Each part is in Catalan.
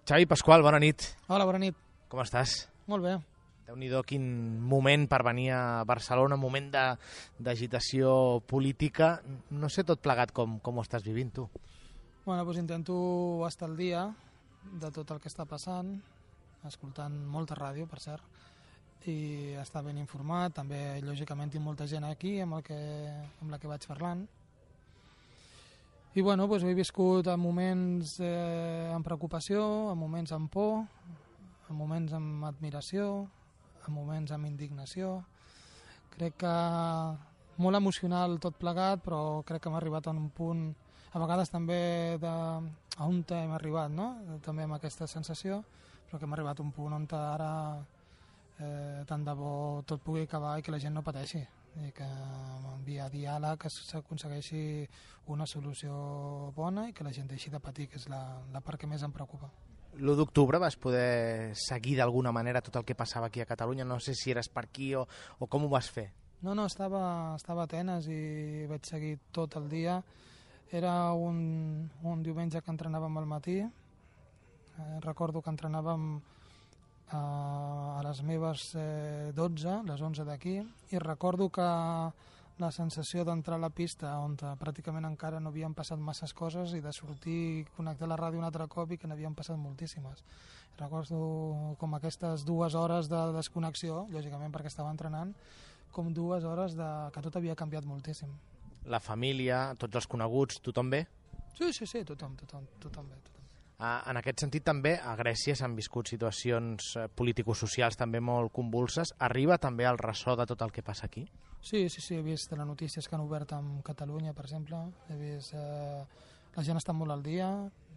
Xavi Pasqual, bona nit. Hola, bona nit. Com estàs? Molt bé. Déu-n'hi-do, quin moment per venir a Barcelona, un moment d'agitació política. No sé tot plegat com ho estàs vivint, tu. Bueno, doncs intento estar al dia de tot el que està passant, escoltant molta ràdio, per cert, i estar ben informat. També, lògicament, tinc molta gent aquí amb la que vaig parlant. I bueno, doncs he viscut en moments amb preocupació, en moments amb por, en moments amb admiració, en moments amb indignació. Crec que molt emocional tot plegat, però crec que hem arribat a un punt, a vegades també a on hem arribat, no? També amb aquesta sensació, però que hem arribat a un punt on ara tant de bo tot pugui acabar i que la gent no pateixi, i que via diàleg s'aconsegueixi una solució bona i que la gent deixi de patir, que és la part que més em preocupa. L'1 d'octubre vas poder seguir d'alguna manera tot el que passava aquí a Catalunya? No sé si eres per aquí o com ho vas fer. No, estava a Atenes i vaig seguir tot el dia. Era un diumenge que entrenàvem al matí. Recordo que entrenàvem a les meves 12, les 11 d'aquí, i recordo que la sensació d'entrar a la pista on pràcticament encara no havien passat masses coses i de sortir i connectar la ràdio un altre cop i que n'havien passat moltíssimes. Recordo com aquestes 2 hores de desconnexió, lògicament perquè estava entrenant, com 2 hores que tot havia canviat moltíssim. La família, tots els coneguts, tothom bé? Sí, tothom bé. En aquest sentit també a Grècia s'han viscut situacions político-socials també molt convulses. Arriba també el ressò de tot el que passa aquí? Sí, he vist les notícies que han obert amb Catalunya, per exemple. He vist la gent està molt al dia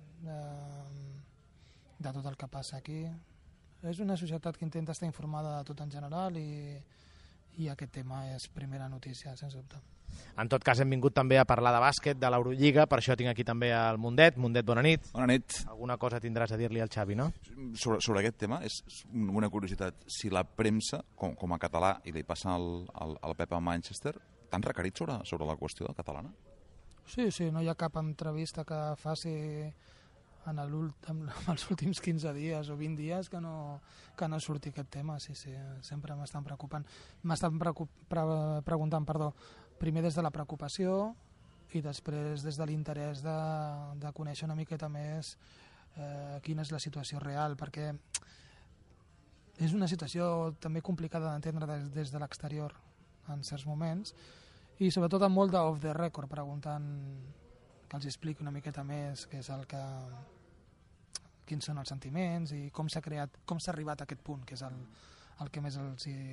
de tot el que passa aquí. És una societat que intenta estar informada de tot en general i aquest tema és primera notícia, sense dubte. En tot cas, hem vingut també a parlar de bàsquet, de l'Eurolliga, per això tinc aquí també el Mundet. Mundet, bona nit. Bona nit. Alguna cosa tindràs a dir-li al Xavi, no? Sobre aquest tema, és una curiositat. Si la premsa, com a català, i li passa al Pep a Manchester, t'han requerit sobre la qüestió catalana? Sí, no hi ha cap entrevista que faci en els últims 15 dies o 20 dies que no surti aquest tema. Sí, sempre m'estan preocupant. M'estan preguntant, primer des de la preocupació i després des de l'interès de conèixer una miqueta més quina és la situació real, perquè és una situació també complicada d'entendre des de l'exterior en certs moments, i sobretot amb molt d'off the record, preguntant que els expliqui una miqueta més què és quins són els sentiments i com s'ha arribat a aquest punt, que és el que més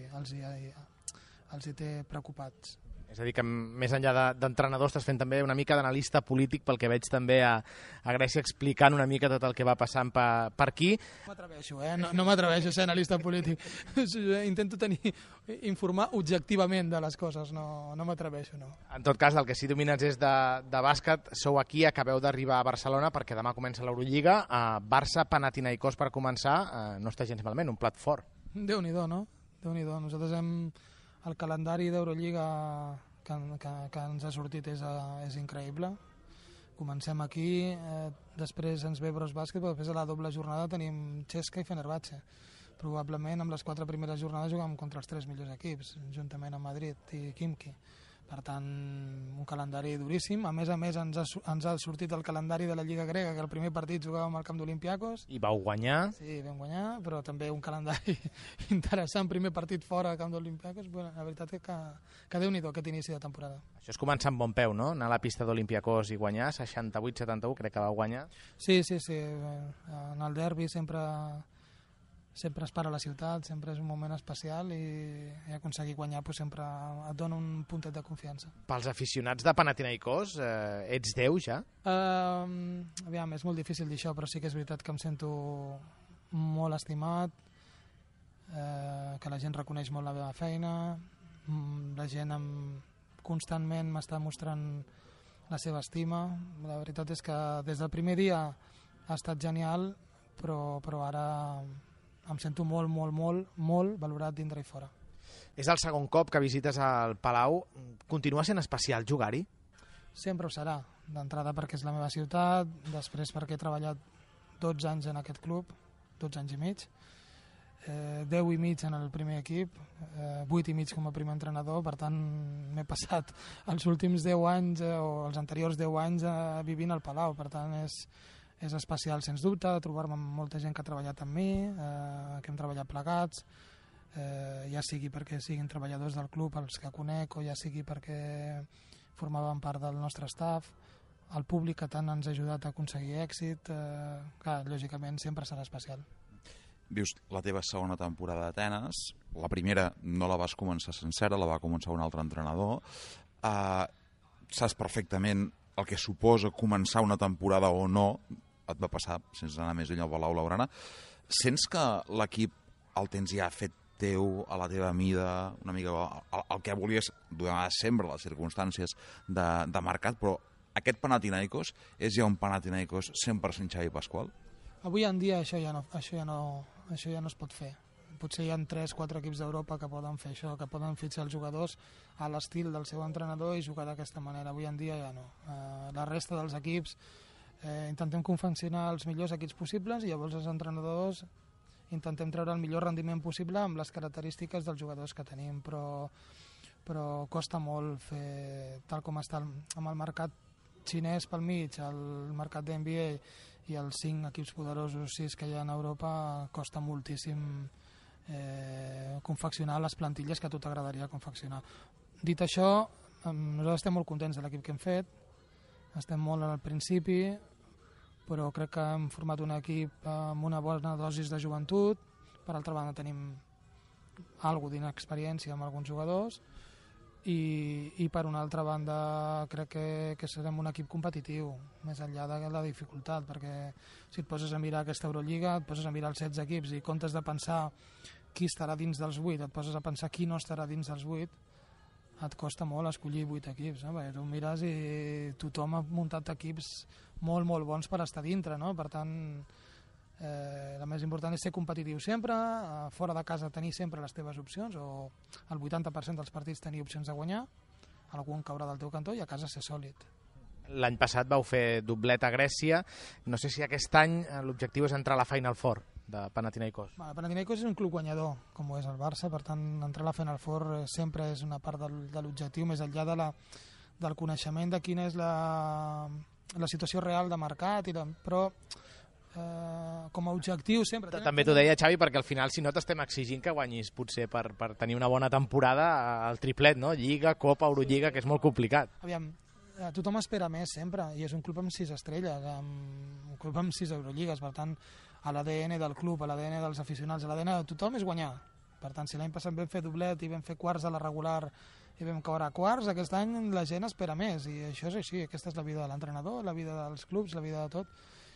els hi té preocupats. És a dir, que més enllà d'entrenador estàs fent també una mica d'analista polític, pel que veig també a Grècia explicant una mica tot el que va passant per aquí. No m'atreveixo, no m'atreveixo a ser analista polític. Intento informar objectivament de les coses, no m'atreveixo, no. En tot cas, el que sí domines és de bàsquet. Sou aquí, acabeu d'arribar a Barcelona perquè demà comença l'Eurolliga. Barça, Panathinaikos per començar, no està gens malament, un plat fort. Déu-n'hi-do, no? Déu-n'hi-do. Nosaltres el calendari d'Eurolliga que ens ha sortit és increïble. Comencem aquí, després ens ve Brosbàsquet, però després a la doble jornada tenim Cesca i Fenerbahçe. Probablement amb les 4 primeres jornades juguem contra els 3 millors equips, juntament amb Madrid i Khimki. Per tant, un calendari duríssim. A més, ens ha sortit el calendari de la Lliga Grega, que el primer partit jugàvem al camp d'Olympiakos. I vau guanyar. Sí, vam guanyar, però també un calendari interessant. Primer partit fora al camp d'Olympiakos. Bueno, la veritat és que Déu-n'hi-do aquest inici de temporada. Això és començar amb bon peu, no? Anar a la pista d'Olympiakos i guanyar, 68-71, crec que vau guanyar. Sí. En el derbi sempre es para a la ciutat, sempre és un moment especial i aconseguir guanyar sempre et dona un puntet de confiança. Pels aficionats de Panathinaikos, ets Déu ja? Aviam, és molt difícil dir això, però sí que és veritat que em sento molt estimat, que la gent reconeix molt la meva feina, la gent constantment m'està mostrant la seva estima. La veritat és que des del primer dia ha estat genial, però ara em sento molt valorat dintre i fora. És el segon cop que visites el Palau. Continua sent especial jugar-hi? Sempre ho serà. D'entrada perquè és la meva ciutat, després perquè he treballat 12 anys en aquest club, 12 anys i mig, 10 i mig en el primer equip, 8 i mig com a primer entrenador, per tant m'he passat els últims 10 anys o els anteriors 10 anys vivint al Palau, per tant és especial sens dubte trobar-me amb molta gent que ha treballat amb mi, que hem treballat plegats, ja sigui perquè siguin treballadors del club els que conec o ja sigui perquè formaven part del nostre staff, el públic que tant ens ha ajudat a aconseguir èxit, clar, lògicament sempre serà especial. Vius la teva segona temporada d'Atenes, la primera no la vas començar sencera, la va començar un altre entrenador. Saps perfectament el que suposa començar una temporada o no, et va passar, sense anar més lluny al Palau Blaugrana. Sents que l'equip el tens ja fet teu, a la teva mida, una mica el que volies donar sempre les circumstàncies de mercat, però aquest Panathinaikos és ja un Panathinaikos 100% Xavi Pasqual? Avui en dia això ja no es pot fer. Potser hi ha 3-4 equips d'Europa que poden fer això, que poden fitxar els jugadors a l'estil del seu entrenador i jugar d'aquesta manera. Avui en dia ja no. La resta dels equips intentem confeccionar els millors equips possibles i llavors els entrenadors intentem treure el millor rendiment possible amb les característiques dels jugadors que tenim, però costa molt fer tal com està amb el mercat xinès pel mig, el mercat d'NBA i els 5 equips poderosos, 6 que hi ha a Europa, costa moltíssim confeccionar les plantilles que a tu t'agradaria confeccionar. Dit això, nosaltres estem molt contents de l'equip que hem fet, estem molt al principi, però crec que hem format un equip amb una bona dosis de joventut. Per altra banda tenim alguna d'inexperiència amb alguns jugadors i per una altra banda crec que serem un equip competitiu més enllà de la dificultat, perquè si et poses a mirar aquesta Eurolliga, et poses a mirar els 16 equips i comptes de pensar qui estarà dins dels 8, et poses a pensar qui no estarà dins dels 8, et costa molt escollir 8 equips, no? Perquè tu mires i tothom ha muntat equips molt, molt bons per estar dintre, no? Per tant, el més important és ser competitiu sempre, fora de casa tenir sempre les teves opcions, o el 80% dels partits tenir opcions de guanyar, algun caurà del teu cantó i a casa ser sòlid. L'any passat vau fer doblet a Grècia, no sé si aquest any l'objectiu és entrar a la Final Four de Panathinaikos. Panathinaikos és un club guanyador, com ho és el Barça, per tant entrar a la Final Four sempre és una part de l'objectiu, més enllà del coneixement de quina és la situació real de mercat, però com a objectiu sempre... També t'ho deia, Xavi, perquè al final si no t'estem exigint que guanyis potser per tenir una bona temporada el triplet, no? Lliga, Copa, Eurolliga, que és molt complicat. Aviam, tothom espera més sempre i és un club amb 6 estrelles, un club amb 6 Eurolligas, per tant a l'ADN del club, a l'ADN dels aficionats, a l'ADN de tothom és guanyar. Per tant, si l'any passat vam fer doblet i vam fer quarts a la regular i vam caure a quarts, aquest any la gent espera més i això és així, aquesta és la vida de l'entrenador, la vida dels clubs, la vida de tot.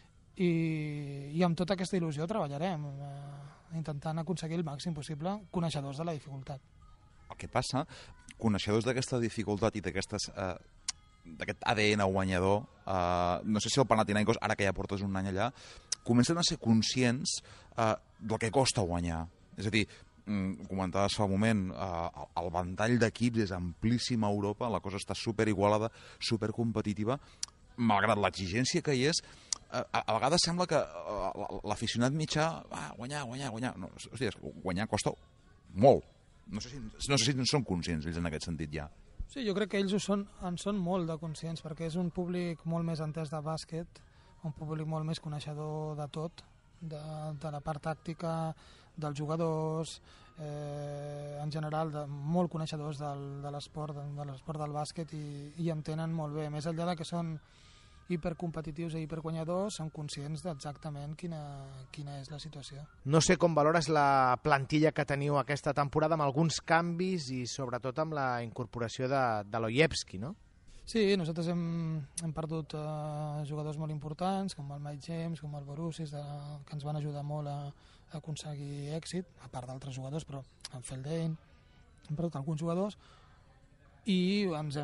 I amb tota aquesta il·lusió treballarem intentant aconseguir el màxim possible, coneixedors de la dificultat. El que passa, coneixedors d'aquesta dificultat i d'aquest ADN guanyador, no sé si el Panathinaikos, ara que ja portes un any allà, comencen a ser conscients del que costa guanyar. És a dir, comentaves fa un moment, el ventall d'equips és amplíssim a Europa, la cosa està superigualada, supercompetitiva, malgrat l'exigència que hi és, a vegades sembla que l'aficionat mitjà, guanyar. No, hòstia, guanyar costa molt. No sé si en són conscients ells en aquest sentit ja. Sí, jo crec que ells en són molt de conscients, perquè és un públic molt més entès de bàsquet, un públic molt més coneixedor de tot, de la part tàctica, dels jugadors, en general molt coneixedors de l'esport del bàsquet i entenen molt bé. Més enllà de que són hipercompetitius i hiperguanyadors, són conscients d'exactament quina és la situació. No sé com valores la plantilla que teniu aquesta temporada amb alguns canvis i sobretot amb la incorporació de Lojewski, no? Sí, nosaltres hem perdut jugadors molt importants, com el Mike James, com el Borussis, que ens van ajudar molt a aconseguir èxit, a part d'altres jugadors, però en Feldane, hem perdut alguns jugadors i ens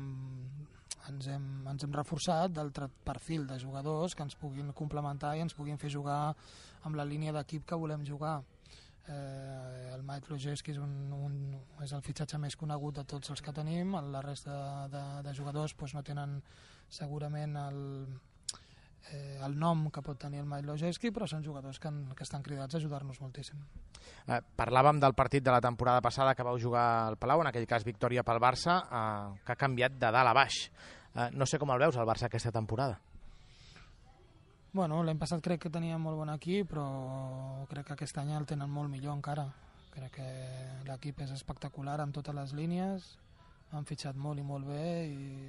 hem reforçat d'altre perfil de jugadors que ens puguin complementar i ens puguin fer jugar amb la línia d'equip que volem jugar. El Mike Lojewski és el fitxatge més conegut de tots els que tenim, la resta de jugadors no tenen segurament el nom que pot tenir el Mike Lojewski, però són jugadors que estan cridats a ajudar-nos moltíssim. Parlàvem del partit de la temporada passada que vau jugar al Palau, en aquell cas victòria pel Barça, que ha canviat de dalt a baix. No sé com el veus, el Barça, aquesta temporada. Bueno, l'any passat crec que tenia molt bon equip, però crec que aquest any el tenen molt millor encara. Crec que l'equip és espectacular en totes les línies, han fitxat molt i molt bé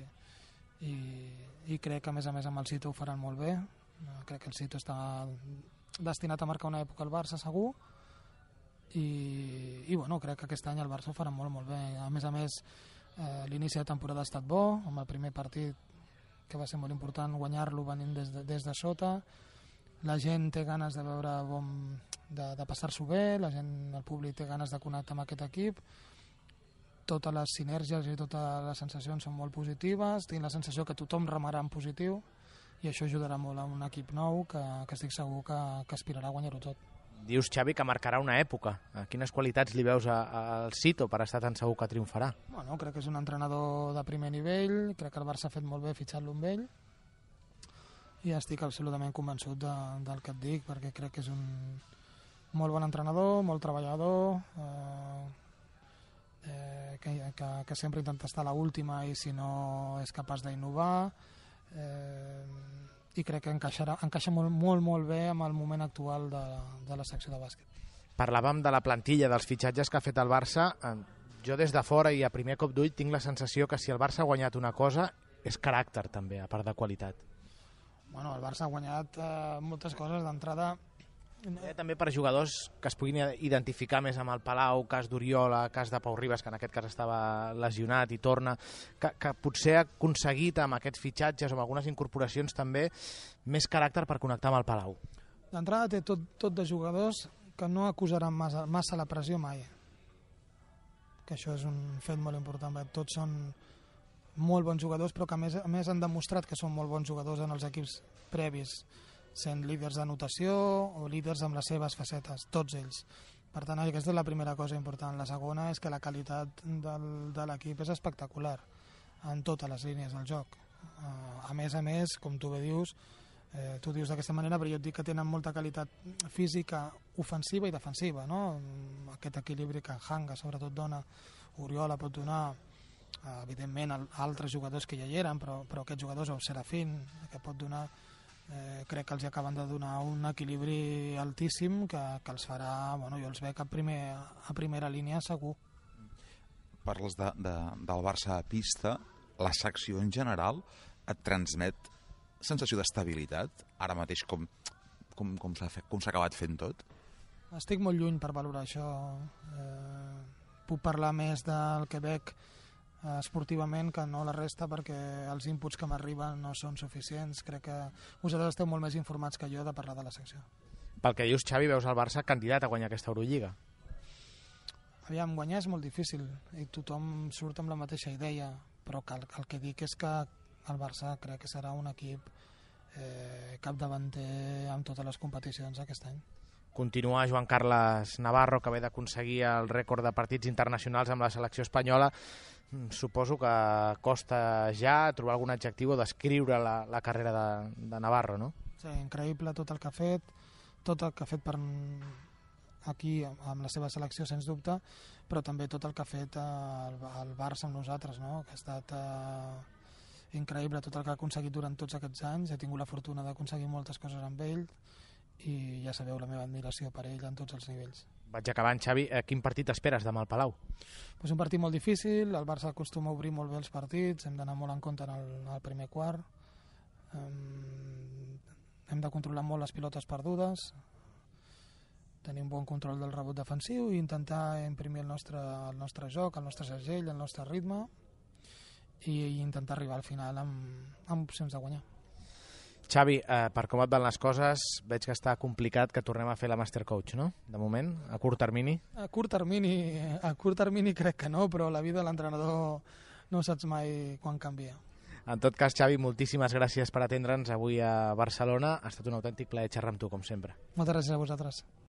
i crec que a més amb el Sito ho faran molt bé. Crec que el Sito està destinat a marcar una època al Barça segur i bueno, crec que aquest any el Barça ho farà molt bé. A més, l'inici de temporada ha estat bo, amb el primer partit que va ser molt important guanyar-lo venint des de sota. La gent té ganes de veure de passar-s'ho bé, el públic té ganes de connectar amb aquest equip. Totes les sinergies i totes les sensacions són molt positives, tinc la sensació que tothom remarà en positiu i això ajudarà molt a un equip nou que estic segur que aspirarà a guanyar-ho tot. Dius, Xavi, que marcarà una època. Quines qualitats li veus al Sito per estar tan segur que triomfarà? Bueno, crec que és un entrenador de primer nivell, crec que el Barça ha fet molt bé fitxant-lo amb ell i estic absolutament convençut del que et dic, perquè crec que és un molt bon entrenador, molt treballador, que sempre intenta estar a l'última i si no és capaç d'innovar, i crec que encaixa molt bé amb el moment actual de la secció de bàsquet. Parlàvem de la plantilla, dels fitxatges que ha fet el Barça. Jo des de fora i a primer cop d'ull tinc la sensació que si el Barça ha guanyat una cosa és caràcter també, a part de qualitat. Bueno, el Barça ha guanyat moltes coses d'entrada. També per jugadors que es puguin identificar més amb el Palau, cas d'Oriola, cas de Pau Ribas, que en aquest cas estava lesionat i torna, que potser ha aconseguit amb aquests fitxatges o amb algunes incorporacions també més caràcter per connectar amb el Palau. D'entrada té tot de jugadors que no acusaran massa la pressió mai, que això és un fet molt important, perquè tots són molt bons jugadors però que a més han demostrat que són molt bons jugadors en els equips previs, sent líders d'anotació o líders amb les seves facetes, tots ells. Per tant, aquesta és la primera cosa important. La segona és que la qualitat de l'equip és espectacular en totes les línies del joc. A més, com tu bé dius, tu dius d'aquesta manera, però jo et dic que tenen molta qualitat física, ofensiva i defensiva, no? Aquest equilibri que Hanga sobretot dona, Oriola pot donar, evidentment altres jugadors que ja hi eren, però aquests jugadors, o Serafín, que pot donar, crec que els acaben de donar un equilibri altíssim que els farà, bueno, jo els veig a primera línia segur. Parles del Barça a pista, la secció en general et transmet sensació d'estabilitat, ara mateix com s'ha acabat fent tot? Estic molt lluny per valorar això. Puc parlar més del que veig esportivament que no la resta, perquè els inputs que m'arriben no són suficients. Crec que vosaltres esteu molt més informats que jo de parlar de la secció. Pel que dius, Xavi, veus el Barça candidat a guanyar aquesta Eurolliga? Aviam, guanyar és molt difícil i tothom surt amb la mateixa idea, però el que dic és que el Barça crec que serà un equip capdavanter en totes les competicions aquest any. Continua Joan Carles Navarro, que ve d'aconseguir el rècord de partits internacionals amb la selecció espanyola. Suposo que costa ja trobar algun adjectiu o descriure la carrera de Navarro, no? Sí, increïble tot el que ha fet per aquí amb la seva selecció, sens dubte, però també tot el que ha fet el Barça amb nosaltres, no? Que ha estat increïble tot el que ha aconseguit durant tots aquests anys. He tingut la fortuna d'aconseguir moltes coses amb ell i ja sabeu la meva admiració per ell en tots els nivells. Vaig acabant, Xavi. Quin partit esperes demà al Palau? Pues un partit molt difícil, el Barça acostuma a obrir molt bé els partits, hem d'anar molt en compte en el primer quart, hem de controlar molt les pilotes perdudes, tenir un bon control del rebot defensiu i intentar imprimir el nostre joc, el nostre segell, el nostre ritme i intentar arribar al final amb opcions de guanyar. Xavi, per com et van les coses, veig que està complicat que tornem a fer la Master Coach, no? De moment, a curt termini? A curt termini crec que no, però la vida de l'entrenador no saps mai quan canvia. En tot cas, Xavi, moltíssimes gràcies per atendre'ns avui a Barcelona. Ha estat un autèntic plaer xerrar amb tu, com sempre. Moltes gràcies a vosaltres.